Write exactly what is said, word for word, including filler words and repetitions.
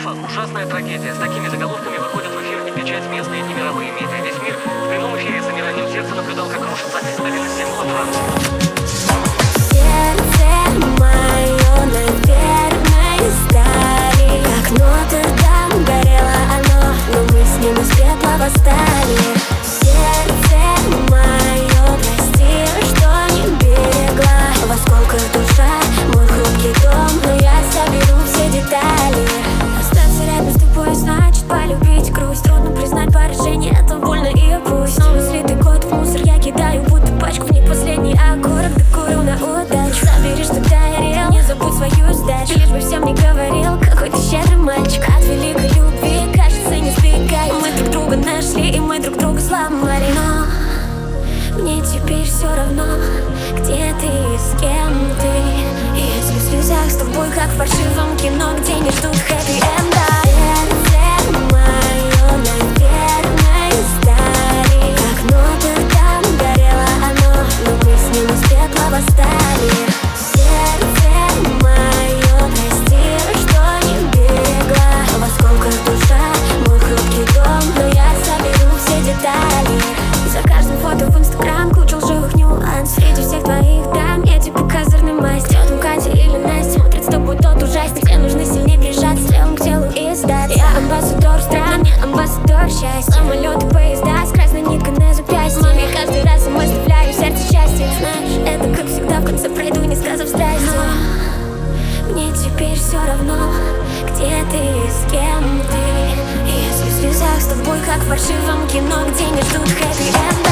Катастрофа – ужасная трагедия. С такими заголовками выходят в эфир и печать местные и мировые медиа. Весь мир в прямом эфире с замиранием сердца наблюдал, как рушится один из символов Франции. Сердце мое на верной стали, как Нотр-Дам горело оно, но мы с ним из пепла восстали. Сердце мое, прости, что не берегла, в осколках душа, мой хрупкий дом, но я соберу все детали. Остаться рядом с тобой значит полюбить грусть. Трудно признать поражение, это больно и пусть. Снова слитый код в мусор я кидаю, будто пачку, в ней последний окурок, докурю на удачу. Забери, что горел, не забудь свою сдачу. Лишь бы всем не говорил, какой ты щедрый мальчик. От великой любви, кажется, не сбегай. Мы друг друга нашли, и мы друг друга сломали. Но мне теперь все равно, где ты и с кем ты. Если в слезах с тобой, как в фальшивом кино, где не ждут хэппи-энда. Сердце мое на верной стали, как Нотр-Дам горело оно, но мы с ним из пепла восстали. Сердце мое, прости, что не берегла, в осколках душа, мой хрупкий дом, но я соберу все детали. За каждым фото в инстаграм куча лживых нюансов. Среди всех твоих дам я типа козырный мастер. Тетя Катя или Настя смотрит с тобой тот ужастик, где нужно сильнее прижаться левым к телу и сдать. Я амбассадор стран, не амбассадор счастья. Самолеты, поезда с красной ниткой на запястье. Маме каждый раз умословляю сердце счастье. Знаешь, это как всегда в конце пройду, не сказав здрасте. Но мне теперь все равно, где ты и с кем ты. Если в слезах с тобой, как в фальшивом кино, где не ждут хэппи-энда.